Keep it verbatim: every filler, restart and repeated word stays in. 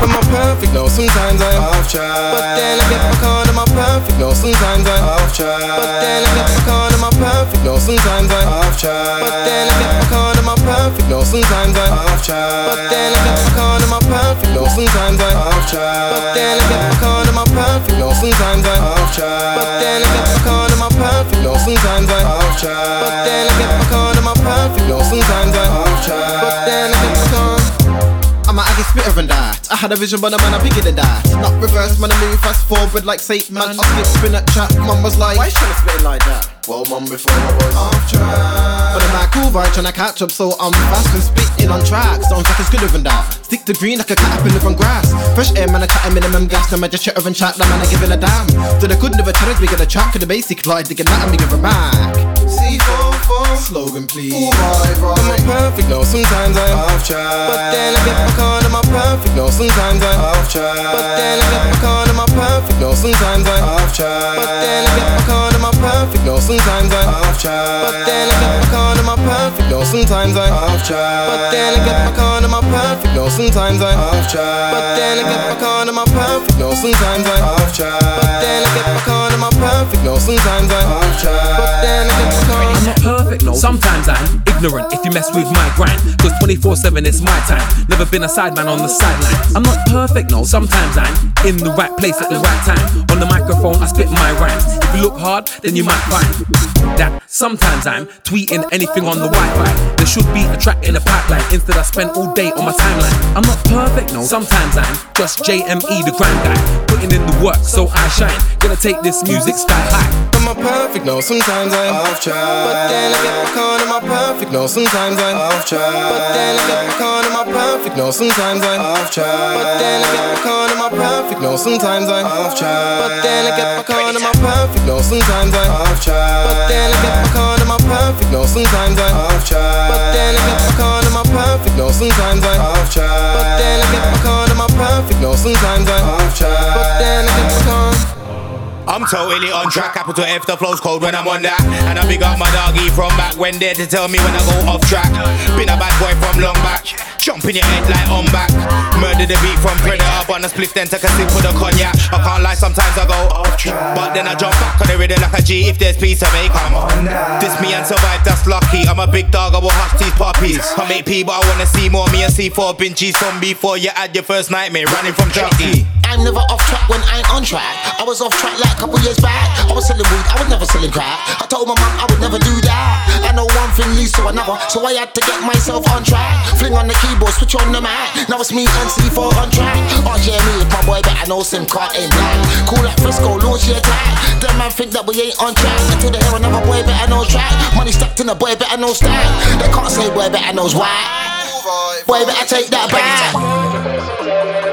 Am I perfect? No, sometimes I'm off track. But then I get back on, am I perfect? No, sometimes I'm off track. But then I get back on, am I perfect? No, sometimes I'm off track. But then I get back on, am I perfect? No, sometimes I'm off track. But then I get back on, am I perfect? No, sometimes I'm off track. But then I get back on, am I perfect? No, sometimes I'm off track. But then I get back on, am I perfect? No, sometimes I'm off track. But then I get back on, am I perfect? No, sometimes I'm off track. But then I get back on. I'm a aggie spitter than that. I had a vision, but a man, I'm bigger than that. Not reverse, man, I move fast forward like Satan, man. I skip spin at chat. Mum was like, why you trying to spit like that? Well, mum, before I was off track. But I'm like, cool, right, trying to catch up, so I'm fast and spitting on tracks. Sounds like it's gooder than that. Stick to green like a caterpillar from grass. Fresh air, man, I chat a minimum gas. Then I just chitter and chat, the man, I giving a damn. So they could never challenge me, get a track. Cause the basic lie, digging that and me give a back. C four four, slogan please. Ooh, right, right. Am I perfect? No, sometimes I'm off track. But then I get back on, am I perfect? No, sometimes I'm off track. But then I get back on, am I perfect? No, sometimes I'm off track. But then I get back on, am I perfect? No, sometimes I'm off track. But then I get back on, am I perfect? No, sometimes I'm off track. But then I get back on, am I perfect? No, sometimes I'm off track. But then I get back on, am I perfect? No, sometimes I'm off track. But then I get back on, am I perfect? No, sometimes I'm off track. But then I get back on. I'm not perfect, no. Sometimes I'm ignorant if you mess with my grind. Cause twenty-four seven is my time. Never been a sideman on the sideline. I'm not perfect, no. Sometimes I'm in the right place at the right time. On the microphone, I spit my rhymes. If you look hard, then you might find that sometimes I'm tweeting anything on the Wi-Fi. There should be a track in the pipeline. Instead I spend all day on my timeline. I'm not perfect, no. Sometimes I'm just J M E, the grind guy, putting in the work so I shine. Gonna take this music sky high. Am I perfect? No, sometimes I'm off track. But then I get back on, am I perfect? No, sometimes I'm off track. But then I get back on, am I perfect? No, sometimes I'm off track. But then I get back on, am I perfect? No, sometimes I'm off track. But then I get back on, am I perfect? No, sometimes I'm off track. But then I get back on, am I perfect? No, sometimes I'm off track. But then I get back on, am I perfect? No, sometimes I'm off track. But then I get back on, am I perfect? No, sometimes I'm off track. But then I get back on. I'm totally on track, capital F, the flow's cold when I'm on that. And I big up my doggy from back when there to tell me when I go off track. Been a bad boy from long back, jump in your head like on back. Murder the beat from Predator, on a split then take a sip for the cognac. I can't lie, sometimes I go off track, but then I jump back on the rhythm like a G if there's peace to make. I'm on that. This me and survive, that's lucky. I'm a big dog, I will hush these puppies. I make P, but I wanna see more. Me and C four been G's from before you had your first nightmare running from Chucky. I'm never off track when I ain't on track. I was off track like a couple years back. I was selling weed, I was never selling crack. I told my mum I would never do that. I know one thing leads to another, so I had to get myself on track. Fling on the keyboard, switch on the mic. Now it's me and C four on track. R J me, if my boy better know SIM card ain't black. Cool like Frisco, launch your attack. Them man think that we ain't on track until they hear another boy better know track. Money stacked in a boy better know stack. They can't say boy better knows why. Boy better take that back.